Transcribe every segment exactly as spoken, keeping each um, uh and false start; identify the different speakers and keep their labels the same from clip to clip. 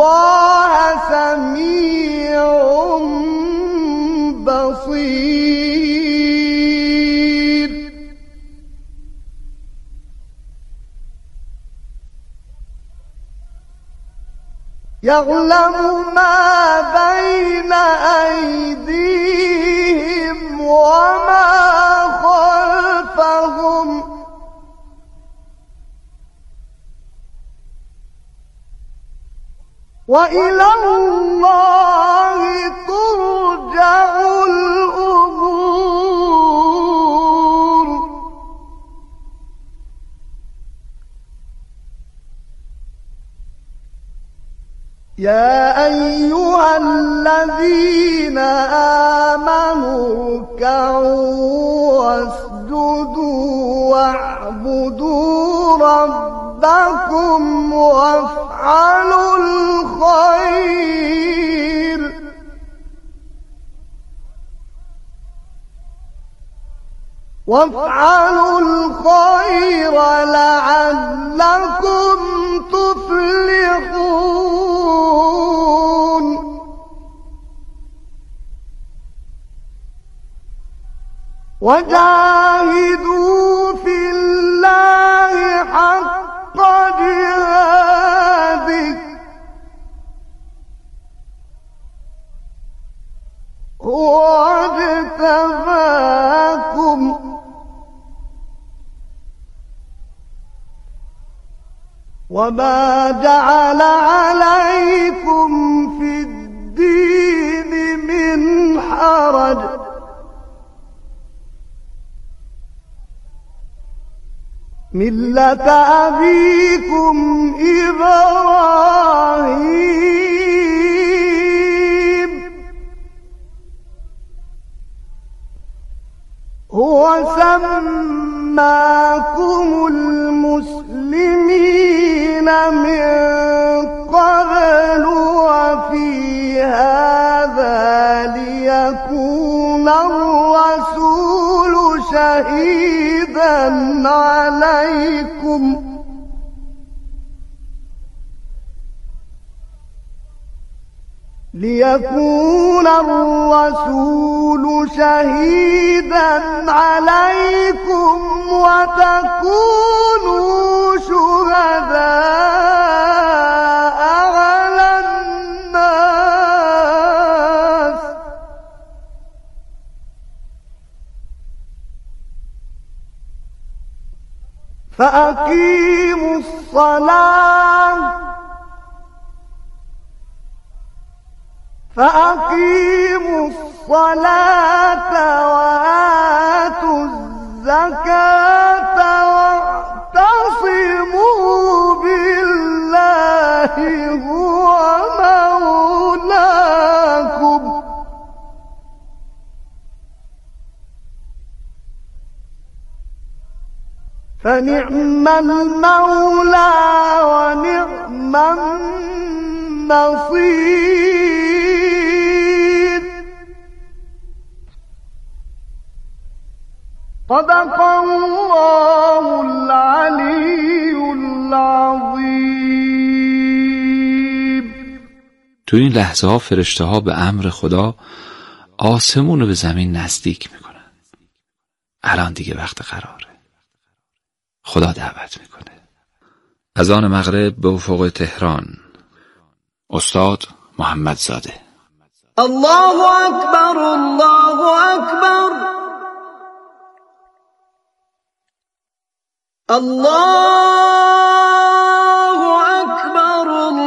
Speaker 1: الله سميع بصير. يعلم ما بين أيديهم وما خلفهم وإلى الله ترجع الأمور. يا أيها الذين آمنوا اركعوا واسجدوا واعبدوا ربكم وافعلوا الخير وافعلوا الخير لعلكم تفلحون. وجاهدوا في الله حق جهاده هو اجتباكم وما جعل عليكم في الدين من حرج ملة أبيكم إبراهيم هو سماكم المسلمين من قبل وفي هذا ليكون الرسول شهيدا عليكم ليكون الرسول شهيدا عليكم وتكونوا شهداء على الناس فأقيموا الصلاة فأقيموا الصلاة وآتوا الزكاة واعتصموا بالله هو مولاكم فنعم المولى ونعم النصير. صدق الله العلی العظیم.
Speaker 2: تو این لحظه ها فرشته ها به امر خدا آسمون رو به زمین نزدیک میکنن. الان دیگه وقت قراره. خدا دعوت میکنه. اذان مغرب به افق تهران. استاد محمدزاده.
Speaker 1: الله اکبر الله اکبر الله اکبر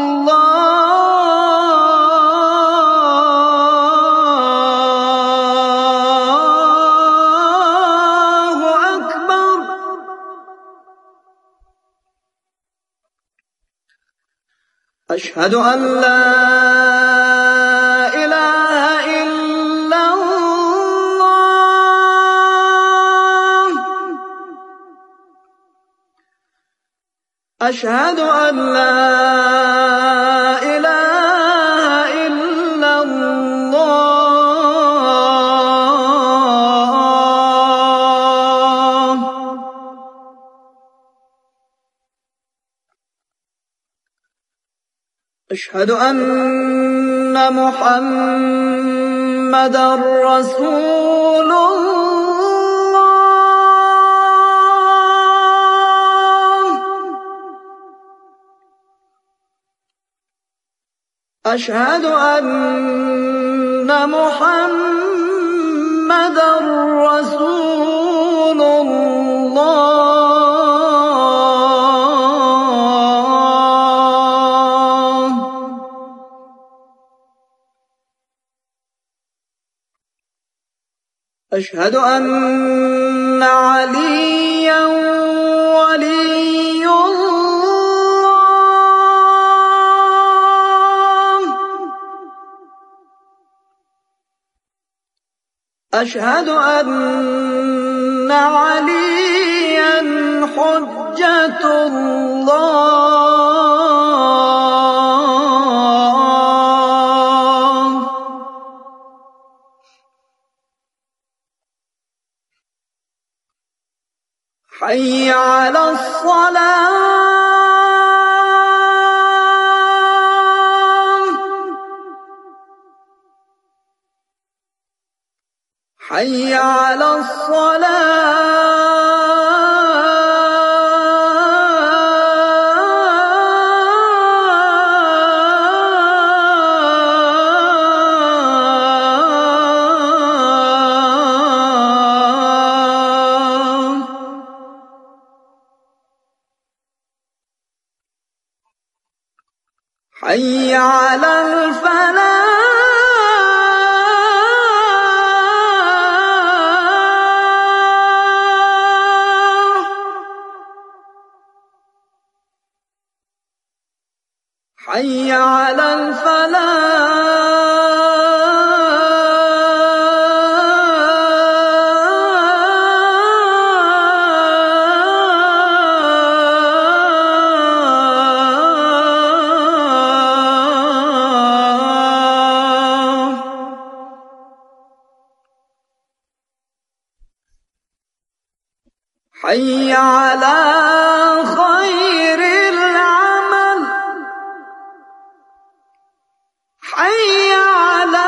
Speaker 1: الله اکبر. اشهد ان لا اله الا الله اشهد ان لا اله الا الله. أشهد أن محمدًا رسول الله. أشهد أن محمدًا رسول الله. أشهد أن عليًّا ولي الله. أشهد أن عليًّا حجة الله. حي على الصلاة. حي على حي على الفلاح. حي على حي على خير العمل. حي على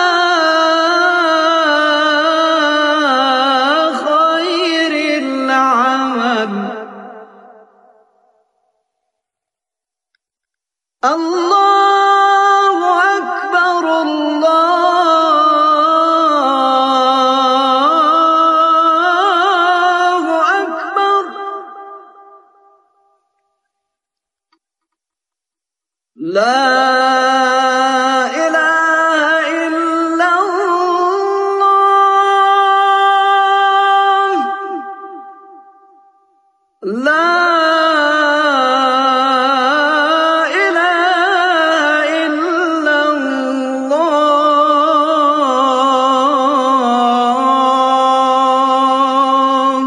Speaker 1: خير العمل. الله أكبر الله أكبر. لا إله إلا الله. لا إله إلا الله.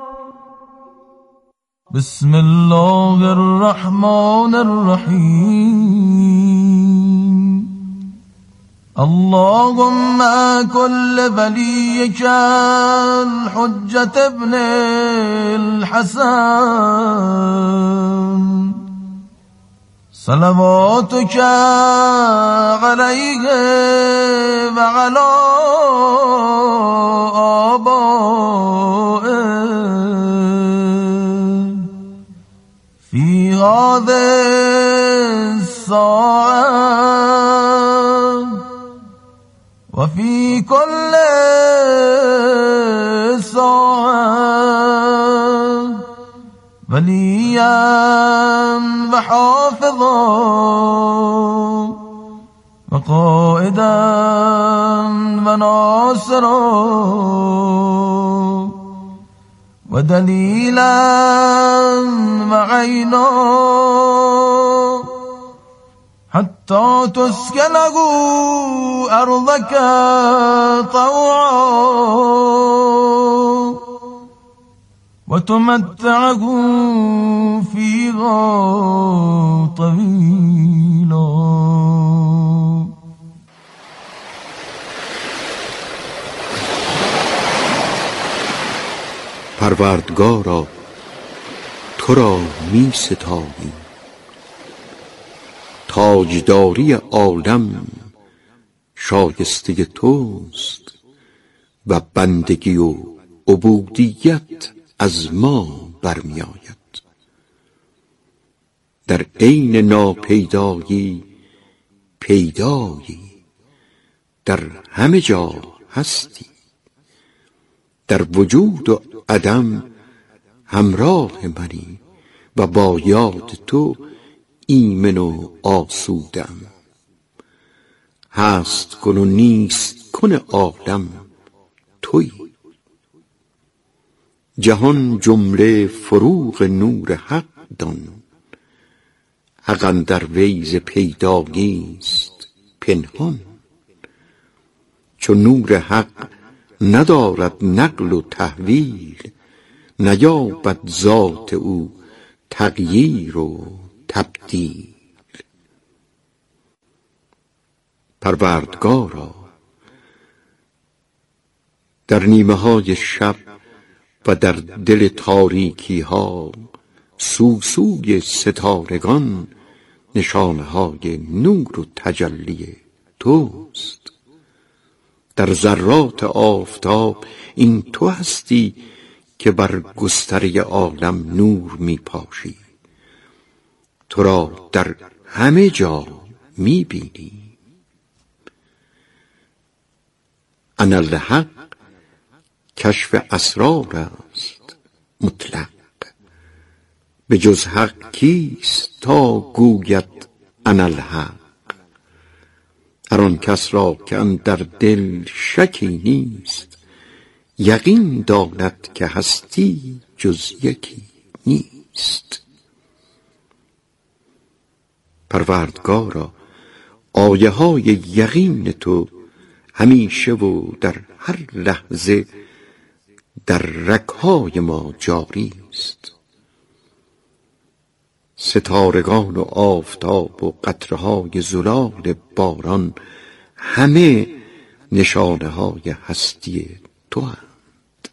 Speaker 3: بسم الله الرحمن الرحيم. اللهم كل وليك الحجة ابن الحسن صلواتك عليه وعلى آبائه في هذه الساعة وفي كل ساعة وليا وحافظا وقائدا وناصرا ودليلا وعينا حتى تسكنه أرضك طوعا وتمتعه فيها طويلا.
Speaker 4: پروردگارا تو را می ستاییم تا تاجداری عالم شایسته توست و بندگی و عبودیت از ما برمی آید. در عین ناپیدایی پیدایی، در همه جا هستی، در وجود و عدم همراه منی و با یاد تو ایمن و آسودم. هست کن و نیست کن عالم تویی. جهان جمله فروغ نور حق دان، حق اندر وی ز پیدایی است پنهان. چو نور حق ندارد نقل و تحویل، نیابد ذات او تغییر و تبدیل. پروردگارا در نیمه های شب و در دل تاریکی ها سوسوی ستارگان نشانه های نور و تجلی توست. در ذرات آفتاب این تو هستی که بر گستره عالم نور می پاشی. تو را در همه جا می بینی. اناالحق کشف اسرار است مطلق، به جز حق کیست تا گوید اناالحق. هر آن کس را که اندر دل شکی نیست، یقین داند که هستی جز یکی نیست. پروردگارا آیه های یقین تو همیشه و در هر لحظه در رگ‌های ما جاری است. ستارگان و آفتاب و قطره‌های زلال باران همه نشانه های هستی تو اند.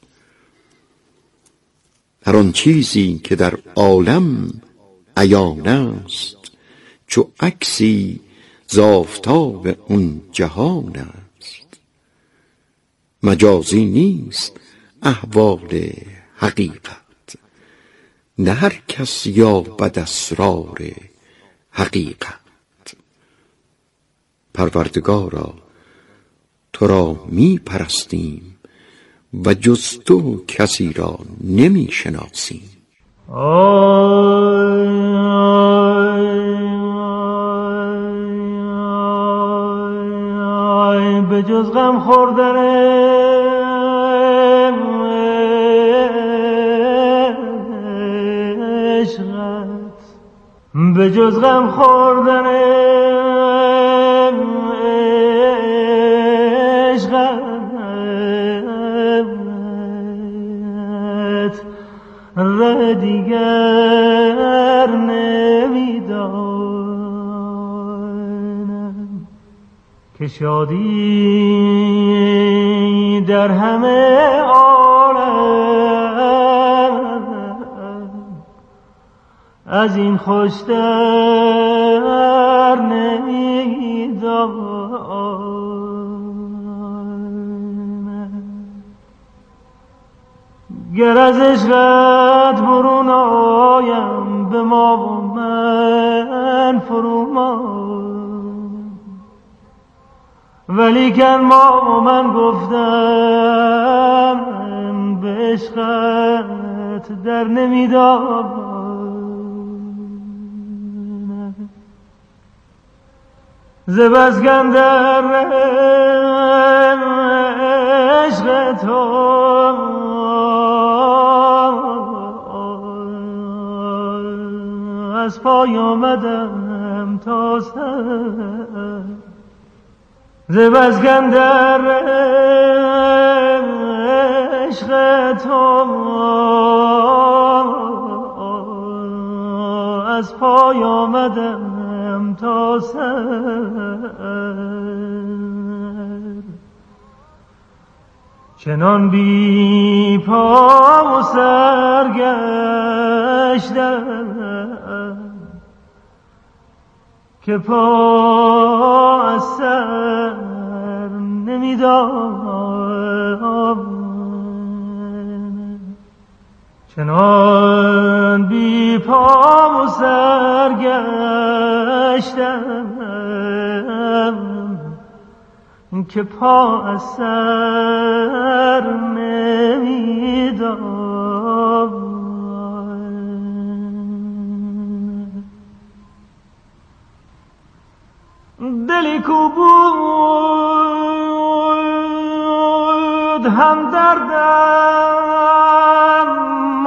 Speaker 4: هر آن چیزی که در عالم عیان است، چو عکسی ز آفتاب اون جهان است. مجازی نیست احوال حقیقت، نه هر کس یابد اسرار حقیقت. پروردگارا تو را می پرستیم و جز تو کسی را نمی شناسیم.
Speaker 3: به جز غم خوردن عشقت، به جز غم خوردن عشقت ره دیگر نمیدانم، که شادی در همه عالم از این خوشتر نمیدانم. گر از عشقت برون آیم، به ما و من فرومان، ولیکن ما و من گفتم به عشقت در نمیدانم. ز بس کاندر عشق تو از پای آمدم تا سر، ز بس کاندر عشق تو از پای آمدم تا سر. چنان بی پا و سر گشتم که پا از سر نمیداد، چنان بی پا و سرگشتم که پا از سر نمیداد. دلی کو بود هم دردم،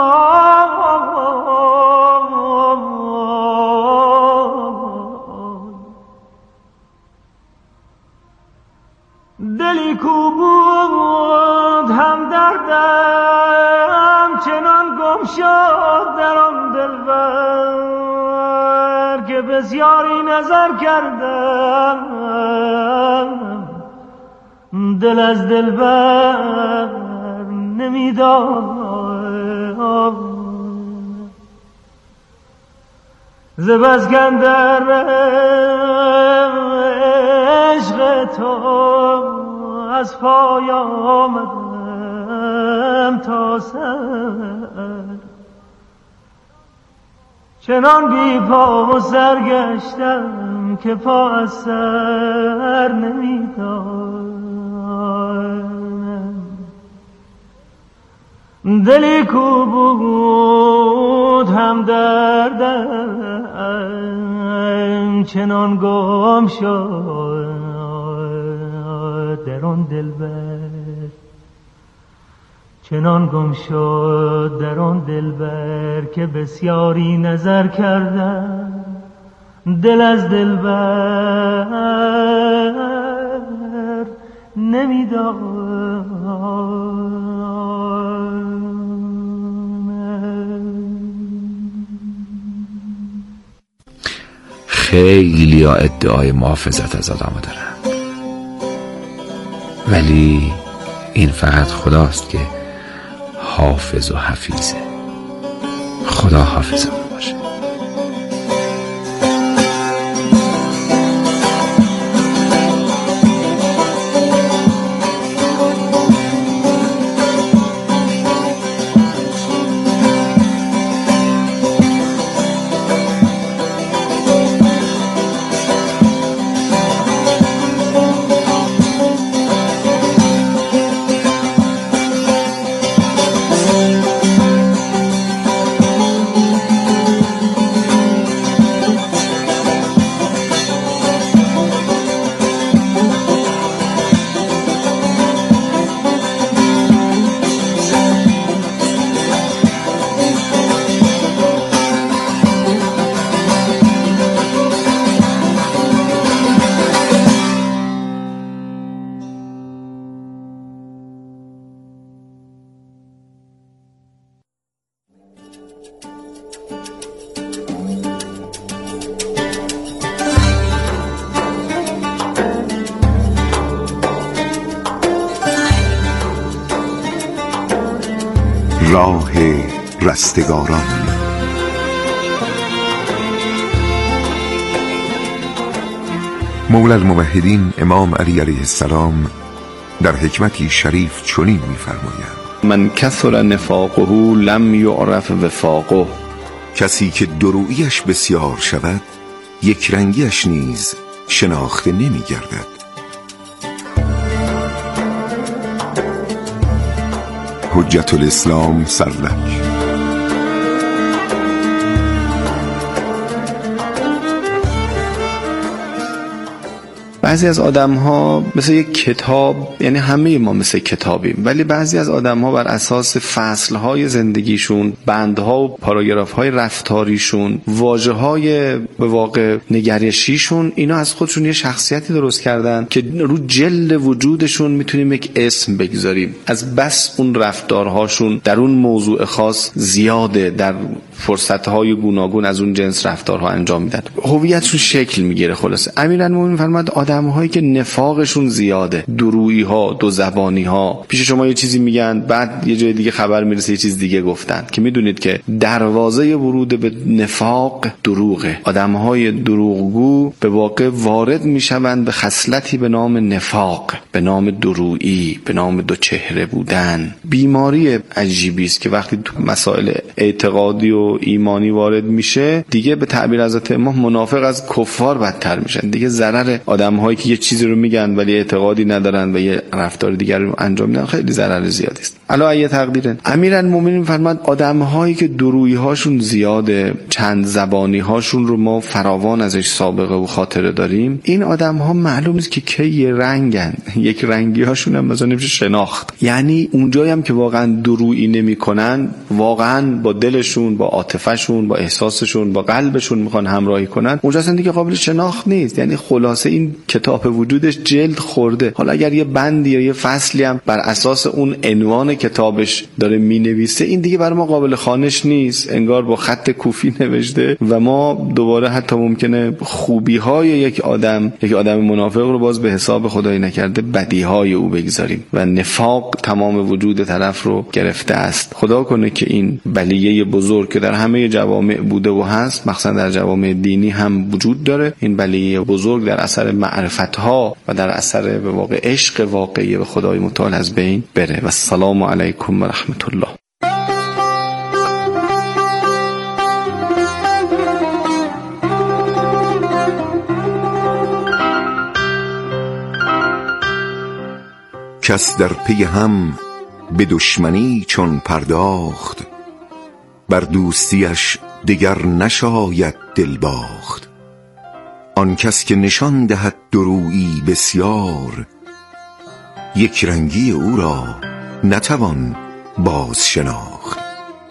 Speaker 3: دلی کو بود هم دردم، چنان گم شد در آن دلبر که بسیاری نظر کردم، دل از دلبر نمیداد. ز بس کاندر عشق تو از پای آمدم تا سر، چنان بی پا و سر گشتم که پا از سر نمیداد. دلی کو بود هم دردم، چنان گم شد در آن دلبر، چنان گم شد در آن دلبر که بسیاری نظر کردم، دل از دلبر نمیداد.
Speaker 2: خیلی ها ادعای محافظت از آدم دارن، ولی این فقط خداست که حافظ و حفیظه. خدا حافظمون باشه.
Speaker 4: راه رستگاران. مولا الموحدین امام علی علیه السلام در حکمتی شریف چنین می‌فرمایند:
Speaker 5: من کثر نفاقه لم یعرف وفاقه.
Speaker 4: کسی که درویش بسیار شود، یک رنگیش نیز شناخته نمی‌گردد. حجت الاسلام سرلک.
Speaker 5: بعضی از آدم ها مثل یک کتاب، یعنی همه ما مثل کتابیم، ولی بعضی از آدم ها بر اساس فصل های زندگیشون، بندها و پاراگراف های رفتاریشون، واژه های به واقع نگرشیشون، اینا از خودشون یه شخصیتی درست کردن که رو جلد وجودشون میتونیم یک اسم بگذاریم. از بس اون رفتارهاشون در اون موضوع خاص زیاده، در فرصتهای گوناگون از اون جنس رفتارها انجام میدن، هویتشون شکل میگیره. خلاصه امیرالمومنین فرمود آدم آدم‌هایی که نفاقشون زیاده، درویی‌ها، دو زبانی‌ها، پیش شما یه چیزی میگن بعد یه جای دیگه خبر میرسه یه چیز دیگه گفتن، که میدونید که دروازه ورود به نفاق دروغه. آدم‌های دروغگو به واقع وارد میشوند به خصلتی به نام نفاق، به نام درویی، به نام دو چهره بودن. بیماری عجیبی است که وقتی تو مسائل اعتقادی و ایمانی وارد میشه دیگه به تعبیر حضرت امام منافق از کفار بدتر میشن. دیگه ضرر آدم‌هایی که یه چیزی رو میگن ولی اعتقادی ندارن و یه رفتار دیگر رو انجام میدن خیلی ضرر زیادی است. الا ای تقدیرن امیرالمومنین فرمود آدم‌هایی که درویی‌هاشون زیاده، چند زبانی‌هاشون رو ما فراوان ازش سابقه و خاطره داریم، این آدم‌ها معلوم نیست که کی یه رنگن، یک رنگی‌هاشون هم مثلا نمیشه شناخت. یعنی اونجایی هم که واقعا درویی نمی‌کنن، واقعا با دلشون، با عاطفه‌شون، با احساسشون، با قلبشون میخوان همراهی کنن، اونجا اصلا دیگه قابل شناخت نیست. یعنی خلاصه این کتاب وجودش جلد خورده. حالا اگر یه بندی یا یه فصلی هم بر اساس اون عنوان کتابش داره مینویسه، این دیگه برای ما قابل خوانش نیست، انگار با خط کوفی نوشته و ما دوباره حتی ممکنه خوبی‌های یک آدم، یک آدم منافق رو باز به حساب خدای نکرده بدیهای او بگذاریم و نفاق تمام وجود طرف رو گرفته است. خدا کنه که این بلیه بزرگ که در همه جوامع بوده و هست، مخصوصا در جوامع دینی هم وجود داره، این بلیه بزرگ در اثر معرفت‌ها و در اثر به واقع عشق واقعی به خدای متعال از بین بره. و السلام علیکم و رحمت الله.
Speaker 4: کس در پی هم به دشمنی چون پرداخت، بر دوستیش دگر نشاید دل باخت. آن کس که نشان دهد درویی بسیار، یک رنگی او را نتوان باز شناخت.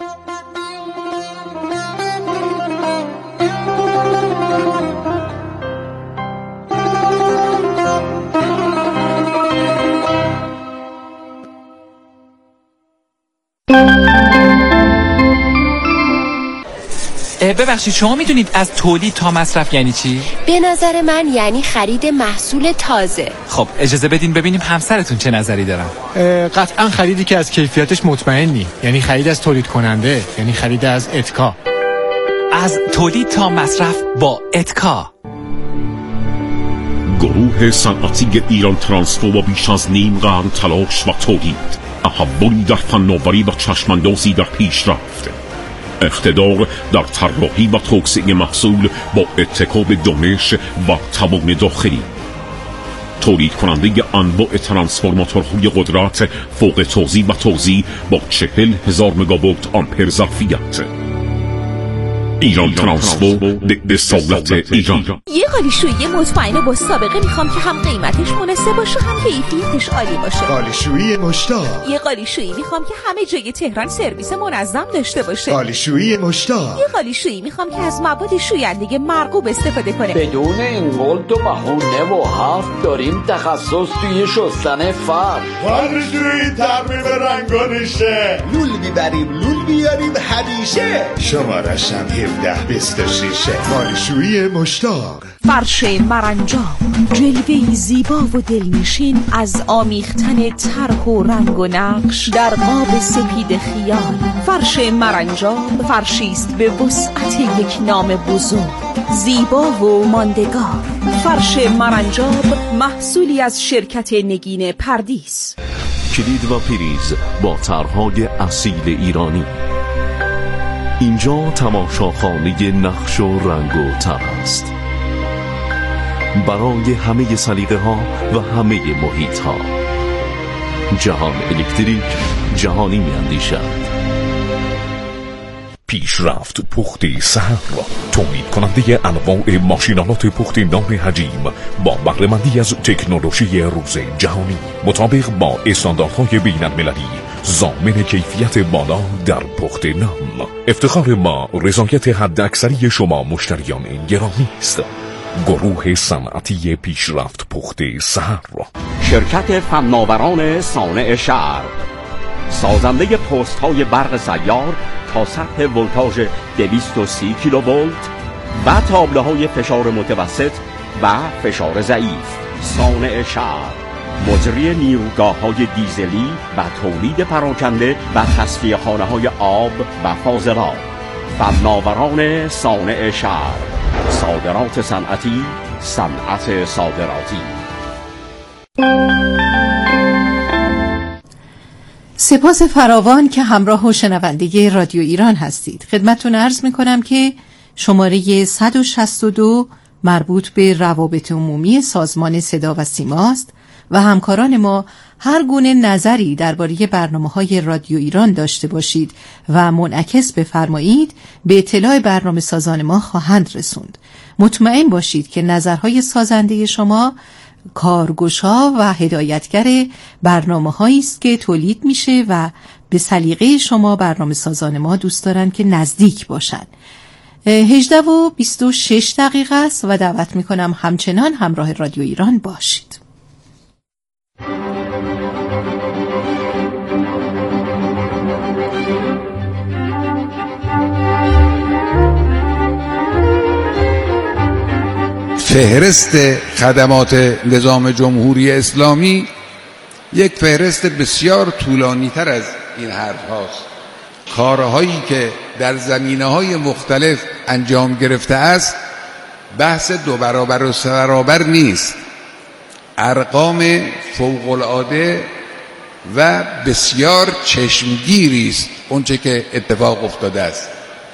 Speaker 6: ببخشید شما میدونید از تولید تا مصرف یعنی چی؟
Speaker 7: به نظر من یعنی خرید محصول تازه.
Speaker 6: خب اجازه بدین ببینیم همسرتون چه نظری دارن.
Speaker 8: قطعا خریدی که از کیفیتش مطمئنی، یعنی خرید از تولید کننده، یعنی خرید از اتکا.
Speaker 6: از تولید تا مصرف با اتکا.
Speaker 9: گروه صنعتی ایران ترانسفو با بیش از نیم قرن تلاش و تولید، تحولی در فناوری و چشماندازی در پیشرفت، اقتدار در طراحی و توسعه محصول با اتکا به دانش و توان داخلی، تولید کننده انواع ترانسفورماتورهای قدرت فوق توزیع و توزیع با چهل هزار مگاوات آمپر ظرفیت. ایران ترانسفو به اصالت ایران.
Speaker 10: یه قالیشویی مطمئن با سابقه میخوام که هم قیمتش مناسب باشه هم کیفیتش عالی باشه.
Speaker 11: قالیشویی مشتاق.
Speaker 10: یه قالیشویی میخوام که همه جای تهران سرویس منظم داشته باشه.
Speaker 11: قالیشویی مشتاق.
Speaker 10: یه قالیشویی میخوام که از مواد شوینده مرغوب استفاده کنه.
Speaker 12: بدون این قلت و بهونه و حرف داریم تخصص توی شستن فرش.
Speaker 11: قالیشویی ترمیم رنگانشه. لول میبریم لول بیاریم همیشه. شمارش هم هفده بیست و شش. قالیشویی مشتاق.
Speaker 10: فرش مرنجاب، جلوه‌ای زیبا و دلنشین از آمیختن طرح و رنگ و نقش در قاب سپید خیال. فرش مرنجاب فرشی است به وسعت یک نام بزرگ، زیبا و ماندگار. فرش مرنجاب محصولی از شرکت نگین پردیس.
Speaker 13: کلید و پریز با طرح‌های اصیل ایرانی. اینجا تماشاخانه نقش و رنگ و طرح است، برای همه سلیقه ها و همه محیط ها. جهان الکتریک جهانی می اندیشد.
Speaker 9: پیشرفت پخت سهر، تولید کننده انواع ماشینالات پخت نان حجیم با بهره‌مندی از تکنولوژی روز جهانی مطابق با استانداردهای بین المللی، ضامن کیفیت بالا در پخت نان. افتخار ما رضایت حداکثری شما مشتریان گرامی است. گروه صنعتی پیشرفت پخت سهر،
Speaker 14: شرکت فناوران صانع شهر، سازنده پست های برق سیار تا سطح ولتاژ دویست و سی کیلوولت و تابلوهای فشار متوسط و فشار ضعیف. صانع شهر، مجری نیروگاه های دیزلی و تولید پراکنده و تصفیه خانه های آب و فاضلاب، فناوران صانع شهر، صادرات صنعتی، صنعت صادراتی.
Speaker 15: سپاس فراوان که همراه و شنونده رادیو ایران هستید. خدمتتون عرض میکنم که شماره صد و شصت و دو مربوط به روابط عمومی سازمان صدا و سیما است و همکاران ما هر گونه نظری درباره برنامه‌های رادیو ایران داشته باشید و منعکس بفرمایید به اطلاع برنامه سازان ما خواهند رسوند. مطمئن باشید که نظرهای سازنده شما کارگشا و هدایتگر برنامه‌هایی است که تولید میشه و به سلیقه شما برنامه سازان ما دوست دارن که نزدیک باشن. هجده و بیست و شش دقیقه است و دعوت میکنم همچنان همراه رادیو ایران باشید.
Speaker 16: فهرست خدمات نظام جمهوری اسلامی یک فهرست بسیار طولانی تر از این حرف هاست. کارهایی که در زمینه‌های مختلف انجام گرفته است بحث دو برابر و سه برابر نیست. ارقام فوق‌العاده و بسیار چشمگیری است اونچه که اتفاق افتاده است.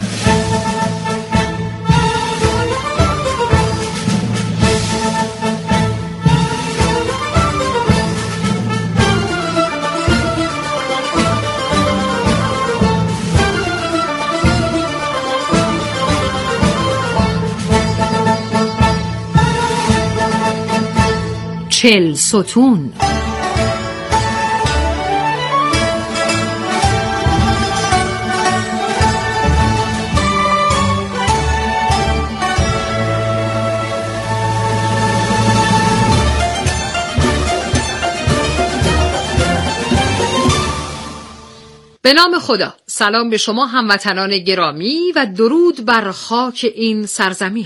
Speaker 10: چل ستون. به نام خدا. سلام به شما هموطنان گرامی و درود بر خاک این سرزمین.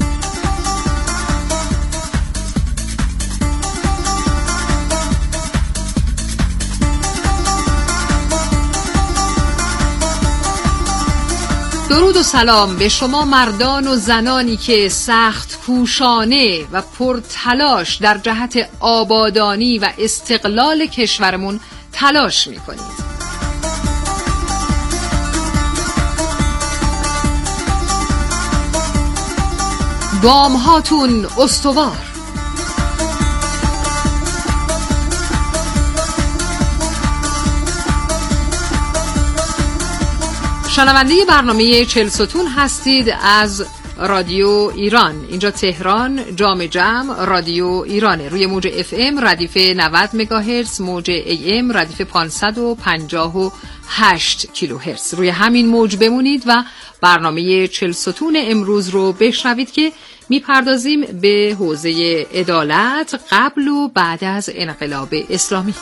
Speaker 10: درود و سلام به شما مردان و زنانی که سخت کوشانه و پرتلاش در جهت آبادانی و استقلال کشورمون تلاش میکنید. گام هاتون استوار. شنونده برنامه چل ستون هستید از رادیو ایران. اینجا تهران، جام جم رادیو ایرانه. روی موج اف ام ردیف نود مگاهرتز، موج ای ام ردیف پانصد و پنجاه و هشت کیلوهرتز. روی همین موج بمونید و برنامه چل ستون امروز رو بشنوید که میپردازیم به حوزه عدالت قبل و بعد از انقلاب اسلامی.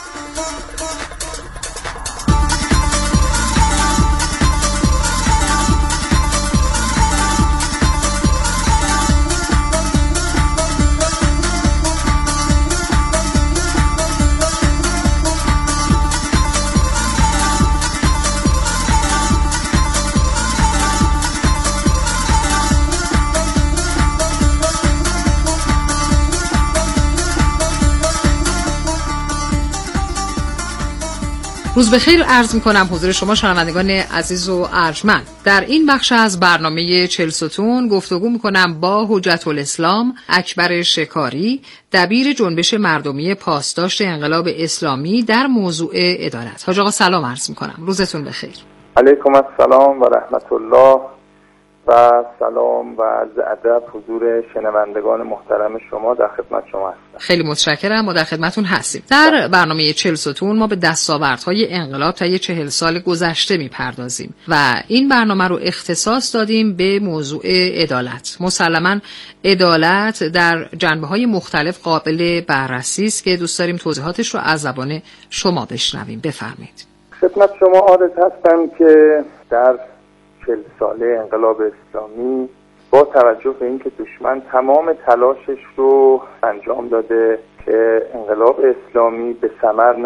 Speaker 10: روز بخیر عرض میکنم حضور شما شنوندگان عزیز و ارجمند. در این بخش از برنامه چل ستون گفتگو میکنم با حجت الاسلام اکبر شکاری، دبیر جنبش مردمی پاسداشت انقلاب اسلامی در موضوع عدالت. حاج آقا سلام عرض میکنم، روزتون بخیر.
Speaker 17: علیکم السلام و رحمت الله و سلام و عرض ادب حضور شنوندگان محترم شما، در خدمت شما هستم.
Speaker 10: خیلی متشکرم، ما در خدمتون هستیم. در برنامه چل ستون ما به دستاوردهای انقلاب طی چهل سال گذشته میپردازیم و این برنامه رو اختصاص دادیم به موضوع عدالت. مسلماً عدالت در جنبه‌های مختلف قابل بررسی است که دوست داریم توضیحاتش رو از زبان شما بشنویم. بفرمایید.
Speaker 17: خدمت شما عرض هستم که در چهل ساله انقلاب اسلامی با توجه به اینکه دشمن تمام تلاشش رو انجام داده که انقلاب اسلامی به ثمر